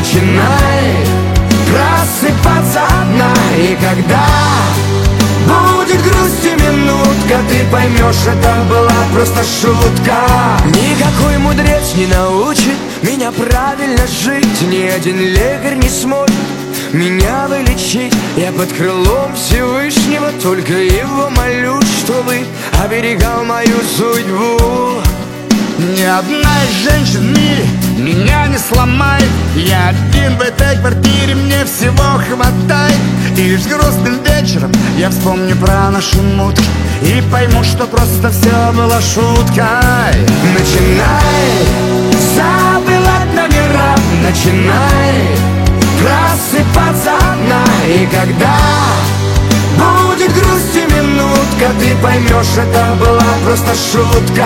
начинай просыпаться одна. И когда будет грусть и минутка, ты поймешь, это была просто шутка. Никакой мудрец не научит меня правильно жить, ни один лекарь не сможет меня вылечить. Я под крылом Всевышнего, только его молю, чтобы оберегал мою судьбу. Ни одна из женщин в мире меня не сломает. Я один в этой квартире, мне всего хватает. И лишь грустным вечером я вспомню про наши мутки и пойму, что просто все было шуткой. Начинай забывать номера, начинай просыпаться одна. И когда будет грусть и минутка, ты поймешь, это была просто шутка.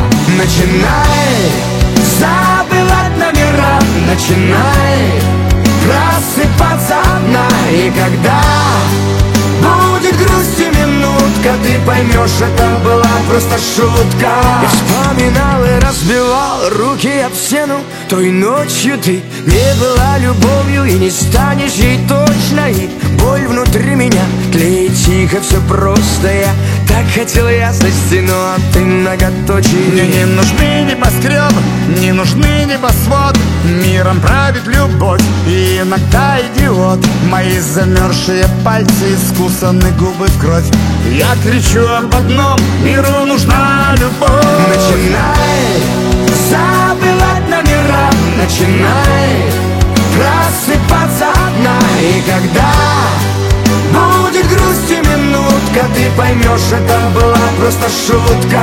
Начинай забывать номера, начинай просыпаться одна. И когда будет грусть и минутка, ты поймешь, это была просто шутка. Я вспоминал и разбивал руки об стену. Той ночью ты не была любовью и не станешь ей точно. И боль внутри меня тлеет тихо, все просто. Я так хотел ясности, но а ты многоточие. Мне не нужны небоскребы, не нужны небосводы. Миром правит любовь и иногда идиот. Мои замерзшие пальцы, искусаны губы в кровь. Я кричу об одном: миру нужна любовь. Начинай забывать номера, начинай просыпаться одна. И когда будет грусть и минутка, ты поймешь, это была просто шутка.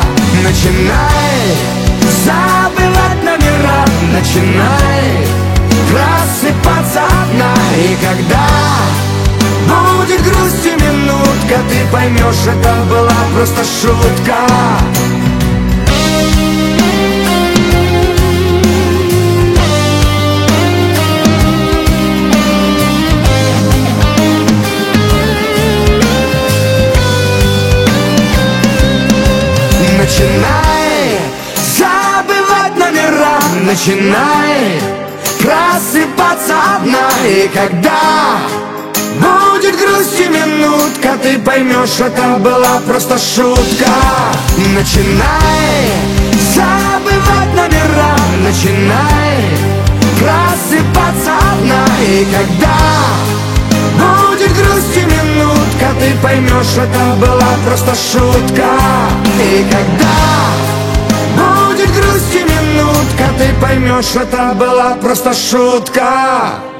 Начинай забывать номера, начинай просыпаться одна. И когда будет грусть и минутка, ты поймешь, это была просто шутка. Начинай забывать номера, начинай просыпаться одна. И когда будет грусть и минутка, ты поймешь, это была просто шутка. Начинай забывать номера, начинай просыпаться одна. И когда будет грусть и минутка, ты поймешь, это была просто шутка. И когда будет грусть и минутка, ты поймешь, это была просто шутка.